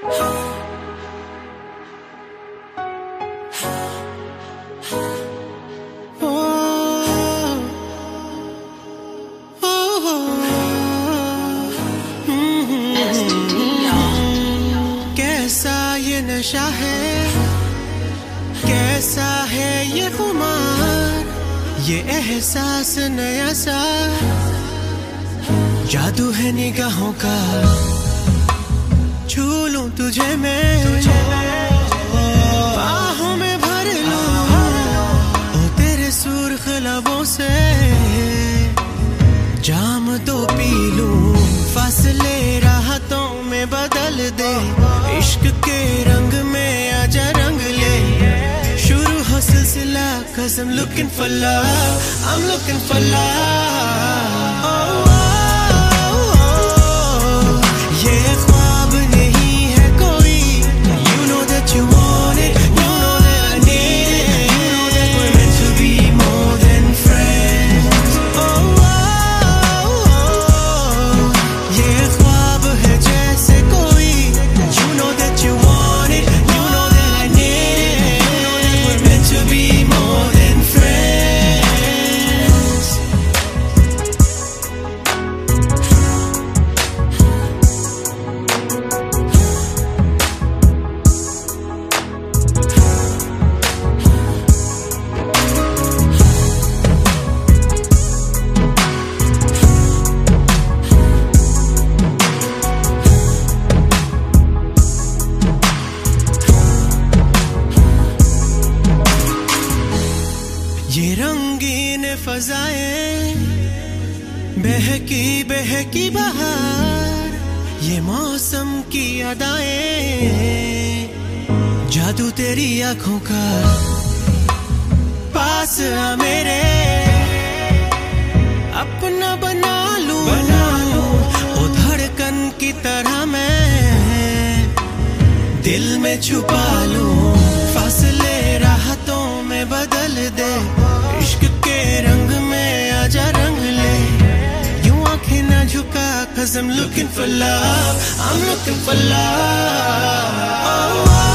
कैसा ये नशा है, कैसा है ये खुमार, ये एहसास नया सा, जादू है निगाहों का। छू लूं तुझे मैं, बाहों में भर लूं, ओ तेरे सुर्ख लबों से जाम तो पी लूं। फासले राहतों में बदल दे, इश्क के रंग में आजा रंग ले। शुरू हो सिलसिला, 'cause I'm looking for love, I'm looking for love। ये ख्वाब नहीं है कोई, you know that you want it, you know that I need it, you know that we're meant to be more than friends। ये ख्वाब है जैसे कोई, you know that you want it, you know that I need it, you know that we're meant to be more than friends। ये रंगीन फजाएं, बहकी बहकी बहार, ये मौसम की अदाएं, जादू तेरी आंखों का। पास आ मेरे, अपना बना लूं, ओ धड़कन की तरह मैं दिल में छुपा लूं। फासले राहतों में बदल दे, इश्क के रंग में आजा रंग ले। यूं आंखें ना झुका, 'cause I'm looking for love, I'm looking for love।